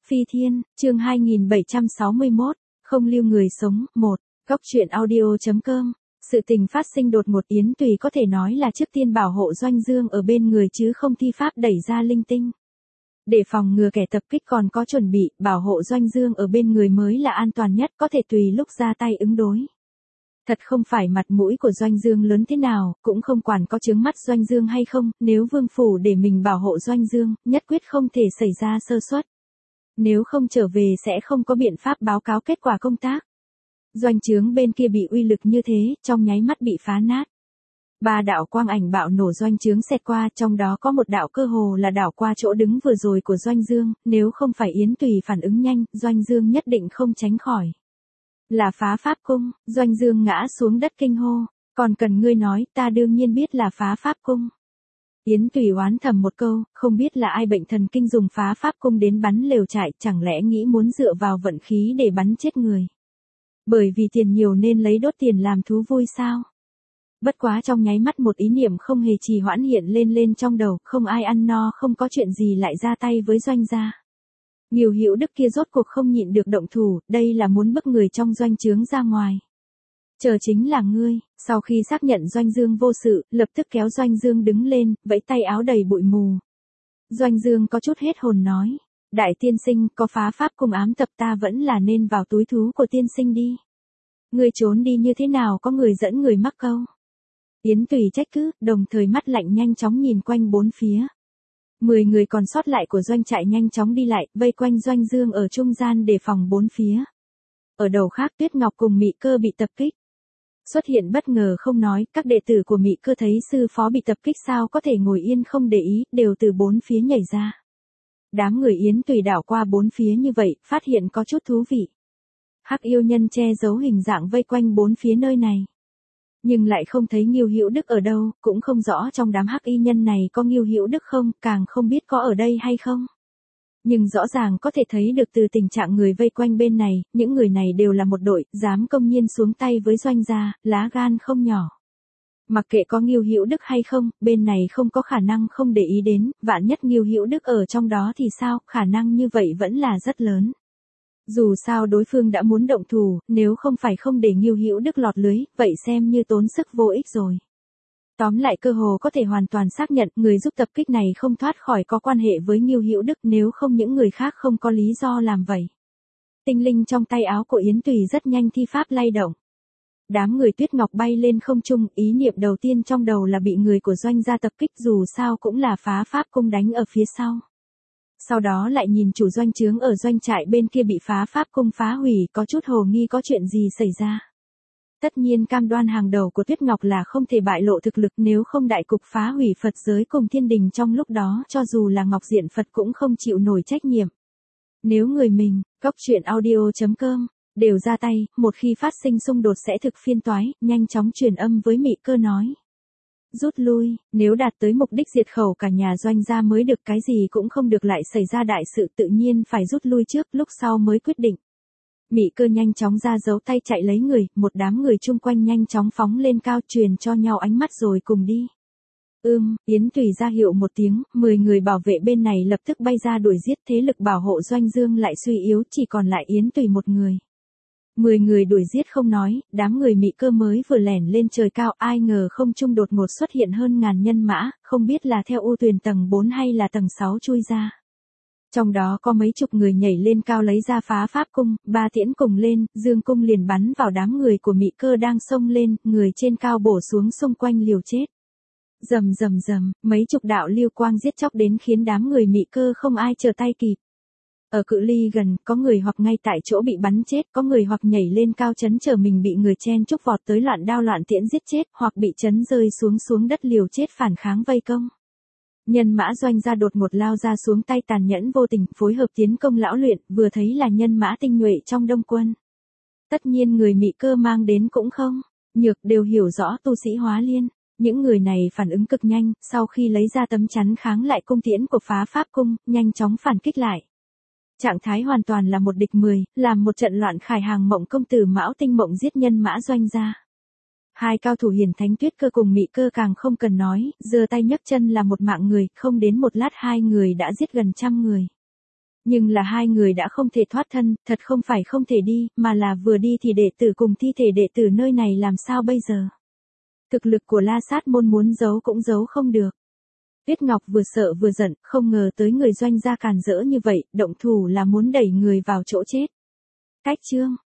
Phi Thiên, chương 2761, không lưu người sống, 1, góc truyện audio.com. Sự tình phát sinh đột ngột, Yến Tùy có thể nói là trước tiên bảo hộ Doanh Dương ở bên người chứ không thi pháp đẩy ra linh tinh. Để phòng ngừa kẻ tập kích còn có chuẩn bị, bảo hộ Doanh Dương ở bên người mới là an toàn nhất, có thể tùy lúc ra tay ứng đối. Thật không phải mặt mũi của Doanh Dương lớn thế nào, cũng không quản có chướng mắt Doanh Dương hay không, nếu Vương Phủ để mình bảo hộ Doanh Dương, nhất quyết không thể xảy ra sơ suất. Nếu không trở về sẽ không có biện pháp báo cáo kết quả công tác. Doanh trướng bên kia bị uy lực như thế, trong nháy mắt bị phá nát. 3 đạo quang ảnh bạo nổ doanh trướng xẹt qua, trong đó có một đạo cơ hồ là đảo qua chỗ đứng vừa rồi của Doanh Dương, nếu không phải Yến Tùy phản ứng nhanh, Doanh Dương nhất định không tránh khỏi. Là phá pháp cung, Doanh Dương ngã xuống đất kinh hô, còn cần ngươi nói, ta đương nhiên biết là phá pháp cung. Yến Tùy oán thầm một câu, không biết là ai bệnh thần kinh dùng phá pháp cung đến bắn lều trại, chẳng lẽ nghĩ muốn dựa vào vận khí để bắn chết người. Bởi vì tiền nhiều nên lấy đốt tiền làm thú vui sao? Bất quá trong nháy mắt một ý niệm không hề trì hoãn hiện lên trong đầu, không ai ăn no không có chuyện gì lại ra tay với Doanh gia. Nhiều Hữu Đức kia rốt cuộc không nhịn được động thủ, đây là muốn bức người trong doanh trướng ra ngoài. Chờ chính là ngươi, sau khi xác nhận Doanh Dương vô sự, lập tức kéo Doanh Dương đứng lên, vẫy tay áo đầy bụi mù. Doanh Dương có chút hết hồn nói, đại tiên sinh có phá pháp cung ám tập ta vẫn là nên vào túi thú của tiên sinh đi. Ngươi trốn đi như thế nào có người dẫn người mắc câu. Yến Tùy trách cứ, đồng thời mắt lạnh nhanh chóng nhìn quanh bốn phía. 10 người còn sót lại của doanh trại nhanh chóng đi lại, vây quanh Doanh Dương ở trung gian đề phòng bốn phía. Ở đầu khác Tuyết Ngọc cùng Mị Cơ bị tập kích. Xuất hiện bất ngờ không nói, các đệ tử của Mị Cơ thấy sư phó bị tập kích sao có thể ngồi yên không để ý, đều từ bốn phía nhảy ra. Đám người Yến Tùy đảo qua bốn phía như vậy, phát hiện có chút thú vị. Hắc yêu nhân che giấu hình dạng vây quanh bốn phía nơi này. Nhưng lại không thấy Ngưu Hữu Đức ở đâu, cũng không rõ trong đám hắc y nhân này có Ngưu Hữu Đức không, càng không biết có ở đây hay không. Nhưng rõ ràng có thể thấy được từ tình trạng người vây quanh bên này, những người này đều là một đội, dám công nhiên xuống tay với Doanh gia, lá gan không nhỏ. Mặc kệ có Ngưu Hữu Đức hay không, bên này không có khả năng không để ý đến, vạn nhất Ngưu Hữu Đức ở trong đó thì sao, khả năng như vậy vẫn là rất lớn. Dù sao đối phương đã muốn động thủ, nếu không phải không để Ngưu Hữu Đức lọt lưới, vậy xem như tốn sức vô ích rồi. Tóm lại cơ hồ có thể hoàn toàn xác nhận người giúp tập kích này không thoát khỏi có quan hệ với Ngưu Hữu Đức, nếu không những người khác không có lý do làm vậy. Tinh linh trong tay áo của Yến Tùy rất nhanh thi pháp lay động. Đám người Tuyết Ngọc bay lên không trung, ý niệm đầu tiên trong đầu là bị người của Doanh gia tập kích, dù sao cũng là phá pháp cung đánh ở phía sau. Sau đó lại nhìn chủ doanh trướng ở doanh trại bên kia bị phá pháp cung phá hủy, có chút hồ nghi có chuyện gì xảy ra. Tất nhiên cam đoan hàng đầu của Tuyết Ngọc là không thể bại lộ thực lực, nếu không đại cục phá hủy Phật giới cùng thiên đình trong lúc đó cho dù là Ngọc Diện Phật cũng không chịu nổi trách nhiệm. Nếu người mình, góc truyện audio.com, đều ra tay, một khi phát sinh xung đột sẽ thực phiên toái, nhanh chóng truyền âm với Mị Cơ nói. Rút lui, nếu đạt tới mục đích diệt khẩu cả nhà Doanh gia mới được, cái gì cũng không được lại xảy ra đại sự, tự nhiên phải rút lui trước, lúc sau mới quyết định. Mị Cơ nhanh chóng ra giấu tay chạy lấy người, một đám người chung quanh nhanh chóng phóng lên cao truyền cho nhau ánh mắt rồi cùng đi. Yến Tùy ra hiệu một tiếng, 10 người bảo vệ bên này lập tức bay ra đuổi giết, thế lực bảo hộ Doanh Dương lại suy yếu, chỉ còn lại Yến Tùy một người. 10 người đuổi giết không nói, đám người Mị Cơ mới vừa lẻn lên trời cao, ai ngờ không trung đột ngột xuất hiện hơn ngàn nhân mã, không biết là theo u thuyền tầng 4 hay là tầng 6 chui ra. Trong đó có mấy chục người nhảy lên cao lấy ra phá pháp cung, 3 tiễn cùng lên, dương cung liền bắn vào đám người của Mị Cơ đang xông lên, người trên cao bổ xuống xung quanh liều chết. Rầm rầm rầm, mấy chục đạo lưu quang giết chóc đến khiến đám người Mị Cơ không ai trở tay kịp. Ở cự ly gần, có người hoặc ngay tại chỗ bị bắn chết, có người hoặc nhảy lên cao chấn trở mình bị người chen chúc vọt tới loạn đao loạn tiễn giết chết, hoặc bị chấn rơi xuống đất liều chết phản kháng vây công. Nhân mã Doanh gia đột ngột lao ra xuống tay tàn nhẫn vô tình, phối hợp tiến công lão luyện, vừa thấy là nhân mã tinh nhuệ trong Đông quân. Tất nhiên người Mị Cơ mang đến cũng không nhược, đều hiểu rõ tu sĩ hóa liên. Những người này phản ứng cực nhanh, sau khi lấy ra tấm chắn kháng lại cung tiễn của phá pháp cung, nhanh chóng phản kích lại. Trạng thái hoàn toàn là một địch 10, làm một trận loạn khải hàng mộng công tử Mão Tinh Mộng giết nhân mã Doanh gia. Hai cao thủ Hiền Thánh Tuyết Cơ cùng Mị Cơ càng không cần nói, giơ tay nhấc chân là một mạng người, không đến một lát hai người đã giết gần 100 người. Nhưng là hai người đã không thể thoát thân, thật không phải không thể đi, mà là vừa đi thì đệ tử cùng thi thể đệ tử nơi này làm sao bây giờ. Thực lực của La Sát môn muốn giấu cũng giấu không được. Tuyết Ngọc vừa sợ vừa giận, không ngờ tới người Doanh gia càn rỡ như vậy, động thủ là muốn đẩy người vào chỗ chết. Cách chương